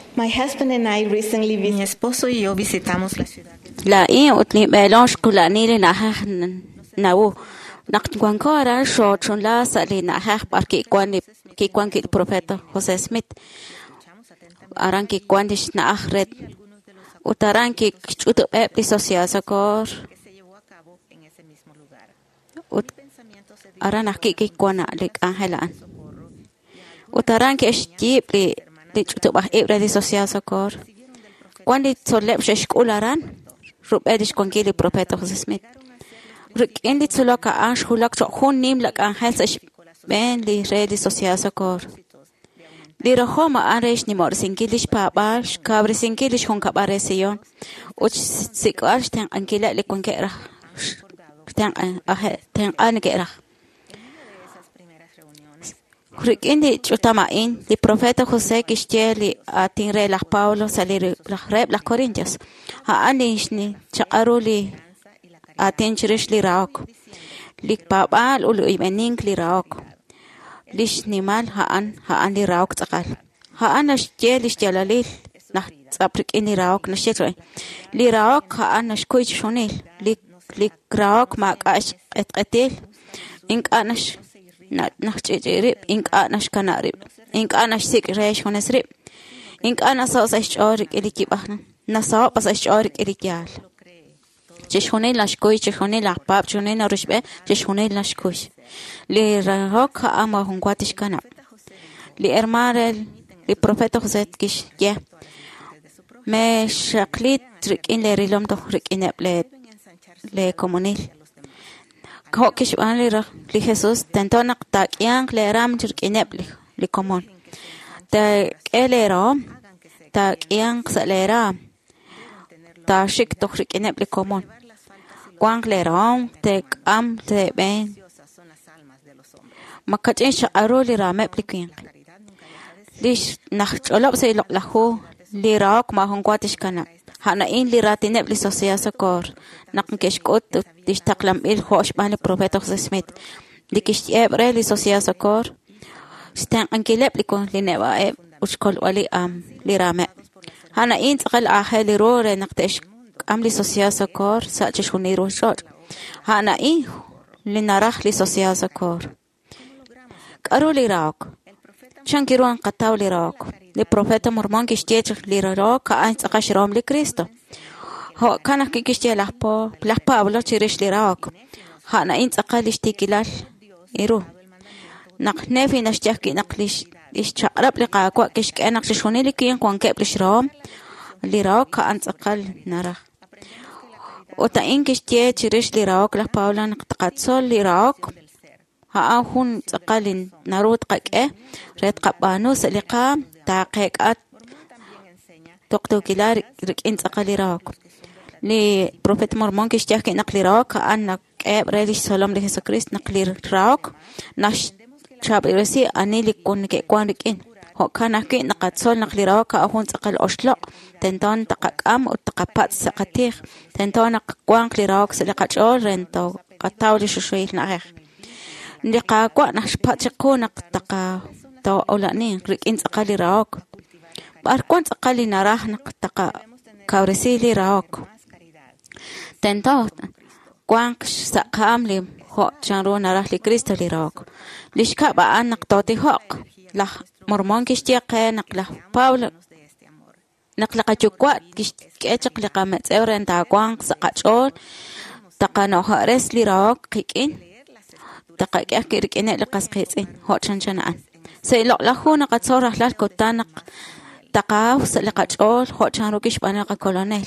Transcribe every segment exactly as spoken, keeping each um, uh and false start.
My husband and I recently Mi visited esposo y yo visitamos la ciudad. La i utli belonsh kulani le na ha nawo nakwan ko ara sho chun la sa le na ha par ki kwan ki kwan ki profeta José Smith aran ki kwan dis na ahret utaran ki chutu e disociasa kor ut aran ki ki kwan le angelan utaran ki eshti li li chutu ba e disociasa kor kwan di solep shkularan Rub edish konkili profeta José Smith. Rik indi tsuloka ansh hulak cho hun nim lak angel sa ben li redi sociasa kor. Li rahoma anresh ni mor sinkilish pa bash kabri sinkilish hun kabare siyon. Uch sikash ten ankila li konkera. Ten ahe ten ankera. Rik indi chutamain li profeta José kishtie li atin re las Paulo salir las reb las Corintios. Ha anish ni chaqaru li atin chirish li raok. Li papal ulu imening li raok. Lish ni mal ha an ha an li raok takal. Ha an ashtie lish jalalil nah tsaprik ini raok nashitwe. Li raok ha an nashkuj shonil. Li li raok mak ash et etil. Ink anash na nachirib ink anash kanarib ink anash sik resh honesrib ink anas sa chorik elikibahna nasa pas chorik elikyal cheshone lashkoy cheshone lapap chone narushbe cheshone lashkoy li rahok ama hunkwatish kana li ermarel li profeta José kish ya me shaklit trik in le rilom to rik in le le comunil Ko kishwan li ra li Jesús tento nak tak yang le ram chirkinep li li komon ta elero ta yang salera ta shik to chirkinep li komon kwang le ram te am te ben makachin sharo li ramep li kin li nach cholop se lok lahu li raok ma hongwatish kana hana in li ratinep li sociasa kor nak keshkot distaklam il hosh bani profeta José Smith dikish ebre li sociasa kor stan ankilep li kon li neba e uskol wali am li rame hana in tsaqal ahel li rore naktesh am li sociasa kor sa chshuniro shot hana in li narah li sociasa kor karo li raok chankiruan qataw li raok li profeta mormon kishtiech li raok ka an tsaqash rom li Cristo ho kana kikishtie lahpo lahpa ablo chirish li raok hana in tsaqalish tikilal iru nak nefi nashtaki naklish ish chaqrab li qaqwa kishk enak shshuni li kin kwan kep li shrom li raok ka an tsaqal nara ota in kishtie chirish li raok lahpa ablo naqtaqatsol li raok ha hun tsaqalin narut qaqe ret qabanu saliqa taqeqat toqtokilar rikin tsaqali raok li profeta mormon kishtiah ke naqli raok anak e relish salam li Jesucristo naqli raok nash chabiresi anili kun ke kwan rikin ho kana ke naqatsol naqli raok ahun tsaqal oshlo tenton taqaqam ut taqapat saqatih tenton aqwan li raok saliqachol rento qatawli shushuil naqeh ndi qaqwa nashpat chquna taqa to olani rikin tsaqali raok bar kwan tsaqali narah naqtaqa kawresi li raok tento kwan saqam li ho chanro narah li Cristo li raok lishka ba an naqtoti hoq la mormon kishtiqa naqla Pablo naqla qachukwa kishkechaq li qamet euren ta kwan saqachol taqano hares li raok qikin taqaqaq kirkene li qasqitsin ho chanchana se lo la huna qatsora la kotanak taqaw li qachol ho chanro kishbana qa colonel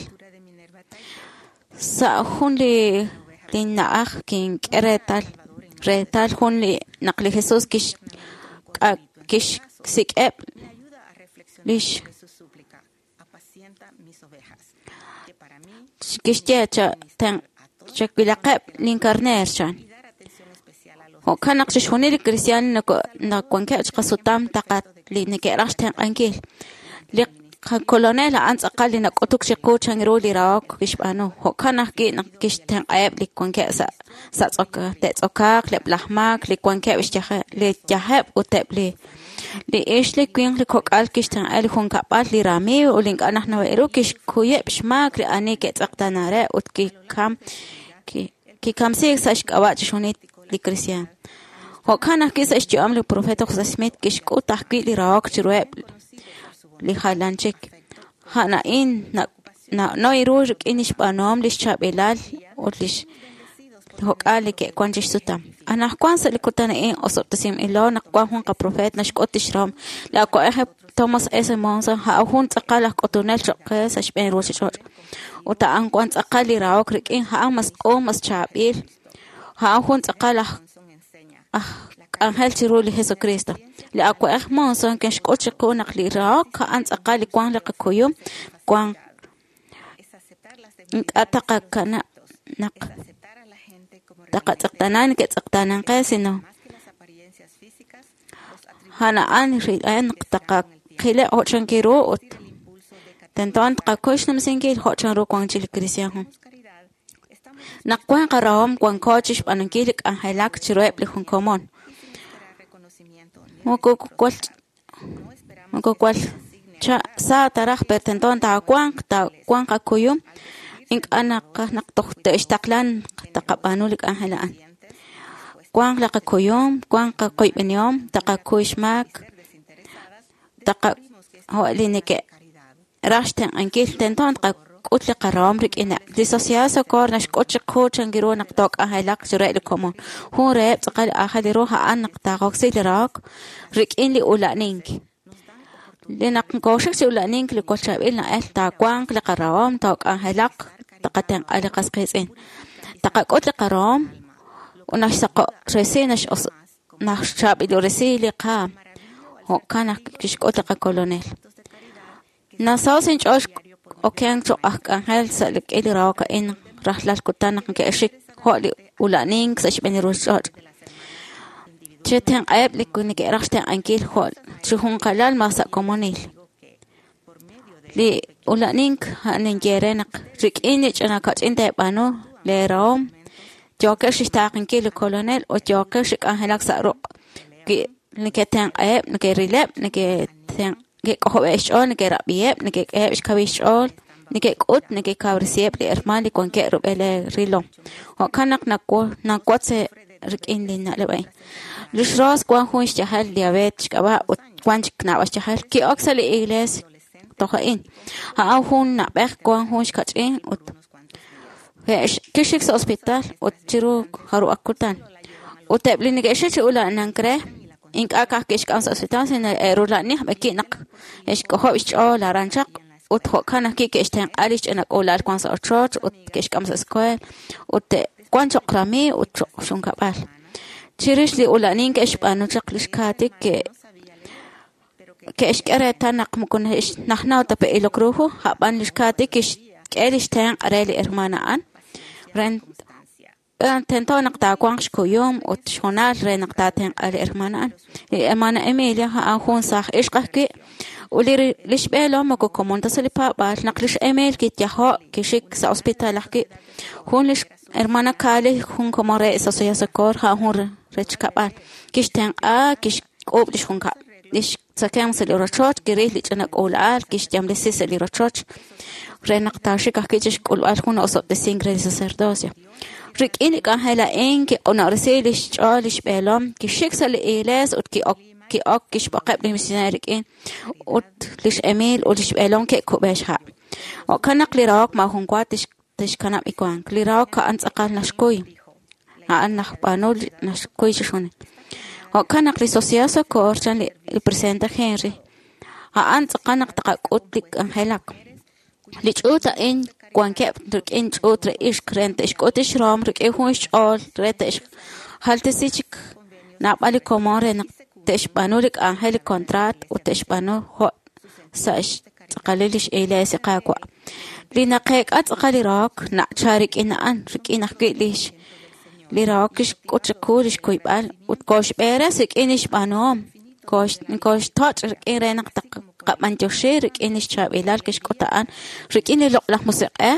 sa hun li linnaaj kin retal retal hun li naqli Jesús kish kish sikep lish kish cha ten chakbilaqab linkarner chan ho kanak shuni li cristian na na kwanke qasutam taqat li nikerash ten ankil li colonel ans aqali na qotuk shiqo changro li raok kishbano ho kanak ki nak kishten ayab li kwanke sa sa tsoka te tsoka klep lahmak li kwanke ishtaha li jahab utep li li isli quien li kokal kishtan ali hun kapal li rami u link anah na eru kish kuye bishmak li ani ke tsaqtanare ut ki kam ki ki kam se sash kawa chunit li cristian ho kana kisa isham li profeta José Smith kish ku tahqi li raak chrueb li halanchik hana in na na no iru inish banom li chabelal ut li hokali ke kwanjish sutam ana kwansa li kutana in osoptasim ilo nakwa hun ka profet nashkotishram la ko ehe Thomas S. Monson ha hun tsaqala kotonel choqe sashben rochot uta an kwan tsaqali raok rikin ha mas o mas chabil ha hun tsaqala ah angel chiruli Jesucristo la ko eh Monson ke shkoch ko nakli raok an tsaqali kwan la koyum kwan ataka kana nak taqatanan ke tsaqtanan qasino hana an rian taqa khile ochan kiro ot tenton qakosh namsengil ochan ro kwangchil cristiano nakwan qaram kwan cochish panankil angelak chirep le hun common moko kwal moko kwal cha sa tarah per tenton ta kwan ta kwan qakoyum ink anak nak tohte istaklan taqabanulik angelaan kwan la qakoyum kwan qakoy benyom taqakoyshmak taqa holinike rashten ankil tenton qutli qaram rik ina li sociasa kornash qoch qochan giro nak tok ahalak jurel komon hu re tqal ahali roha anak taqoxil rak rik in li ulaning linak koshik si ulaning li kochabil na el ta kwan li qaram tok ahalak taqatan ali qasqisen taqaqot li qaram unash saqa resinash nash chabil resili qa ho kana kishkot qa colonel nasasin chosh oken cho angel salik eli rawka in rahlal kutan ke shik holi ulaning sashbeni rushot cheten ayb likuni ke rakhten ankil hol chuhun qalal masa komonil li ulaning hanen gerenak rikini chana kachinte bano le rom joker shitaqin kil colonel o joker shik angelak saruq ki niketen ayb nikerileb niketen ke qobesh on ke rabieb ke kesh kabish on ke qut ke kabrisieb li hermali kon ke rubele rilo ho kanak nakko nakwatse rikin lina lebay lishros kwan hunch jahal diabet kaba kwanch knawas jahal ki oxali igles tohain ha hun na bek kwan hunch kachin ut vesh kishik hospital ut chiru haru akutan uteblin ke shechi ula nankre ink aka kish kan hospital sen erulani bekinak esh ko hobish ola ranchak ut ho kana ki kishten alish enak ola kwan sa church ut kish kam sa school ut kwan chokrami ut shun kabal chirish li ulanin kesh panu chaklish katik ke kesh kare tanak mukun ish nahna ta pe ilokruhu haban lish katik kish kelish tan areli hermana an rent tento naqta kwangsh koyom ut shonal re naqta ten al hermana hermana Emilia ha hun sah ishqaki ulir lish belo mako komonta salipa bal naqlish emil kit yaho kishik sa hospital haki hun lish hermana kale hun komore sosoya sakor ha hun rech kabal kish ten a kish qob lish hun ka lish sakam sel rochot gere lich ana qolal kish jamle sel rochot re naqta shika kish qol al hun osot de singre sacerdocia rik in ka hela en ke onarselish chalish belom ki shiksal eles ut ki ok ki ok kish baqab missionarik in ut lish emil ut lish belom ke kubesh ha o kanak lirak ma hun kwatish tish kanap ikwan lirak ka ansaqal nashkoy ha anah panol nashkoy shone o kanak li sociasa korchan li presenta Henry ha ansaqanak taqaqut lik anhelak lichuta en kwan ke in otra ish krent ish kotish ram rik e hunch all reta ish haltesich na bali komore na tesh panulik angel contrat o tesh panu ho sash qalilish elas qaqwa lina qek at qalirak na charik in an rik in qilish lirakish kotchkulish koybal ut kosh beres ik inish panom kosh kosh touch rik renak taq qaban joshir inish chabilal kish kotaan rikini loqlah musiqah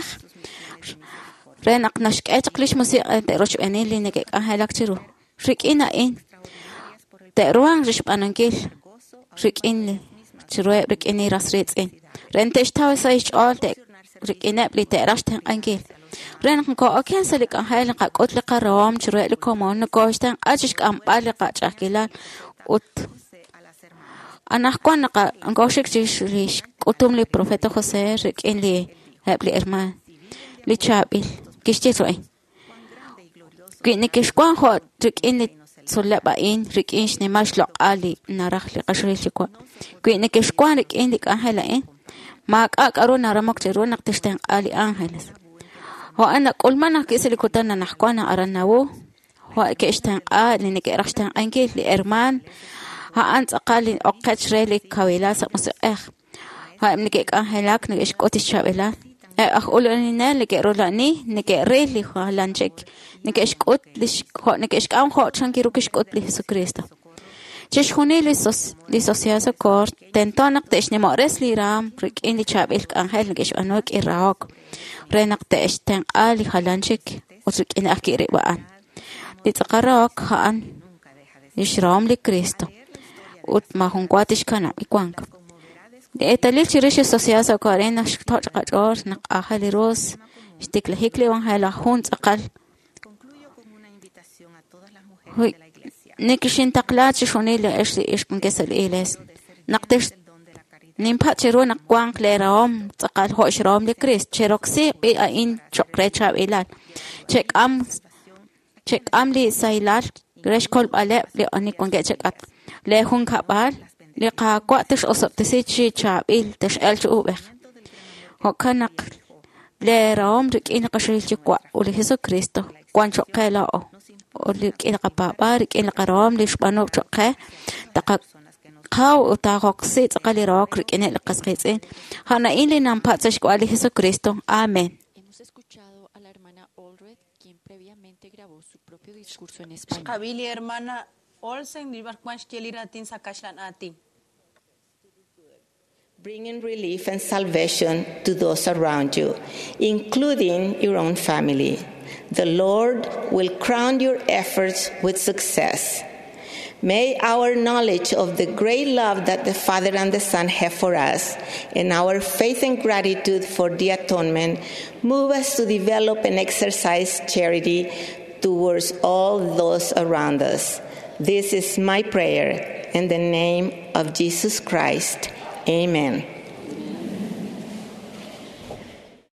renak nashqech qlish musiqa teroch enili nek ahalak chiru rikina in teruan rishpanankil rik'inli chrueb rik'ini rasritz'in rente xtaw sa ixch'ol te rik'ineb li te'raxten angel ren ko oken salik angel qa qotli qarom chrueb li komon ko xtan achish k'amb'al qa ch'akilan ut anajkwan qa angoshik chish kutum li profeta José rik'in li hebli herman li chabil kishtiroy kini kishkwan ho rik'in li solaba'in rik'in shnimash loq'ali naraj li qashril chikwa kini kishkwan rik'in li k'angela'in ma k'ak'aru naramok chiru naqtishten ali ángeles ho ana kulmana kisili kutana najkwana aranawu ho kishten ali ni kerashten angel li herman ha ants aqali oqachre kawila sa museh ha ni ke angelak ni ishkotish chabela ach ulani li kerolani ni kereli halanchek ni ke ishkot li ho ni ke ishkam ho chankiru ke ishkot li Jesucristo chishkhuni li sos li sosiasa kor tentonak teshni mores li ram rik'in li chabel angel ni ke shwanok iraq renak testen ali halanchek utrik'in akiri ba'an li tsaqarak haan ishram li Cristo ut mahunkwatish kana ikwanka de etalil chirish sosiasa korena shtot qachor naq ahali ros shtiklahikli wan hala hun tsaqal hoy nikishin taqlat shonile esh ishkun kesal iles naqtish nimpa chiru naqwan klerom tsaqal ho shrom li Christ cheroxi bi ain chokre chabilal chekam chekam li sailal resh kol bale li anikon gechak le hun kabal li qaqwa tish osop tisichi chabil tish el chubeh ho kanak le rom rik'in qashil chikwa uli Jesucristo kwan chokela o uli k'in qapapa rik'in qarom li shbano chokhe taqa qaw utaqoqsi tsaqali rok rik'in el qasqitsin hana ili nampatsash kwali Jesucristo amén. Hemos escuchado a la hermana Allred, quien previamente grabó su propio discurso en español. Qabili hermana Olsen libar kwansh keliratin sakashlan atin. Bringing relief and salvation to those around you, including your own family. The Lord will crown your efforts with success. May our knowledge of the great love that the Father and the Son have for us and our faith and gratitude for the atonement move us to develop and exercise charity towards all those around us. This is my prayer in the name of Jesus Christ. Amen.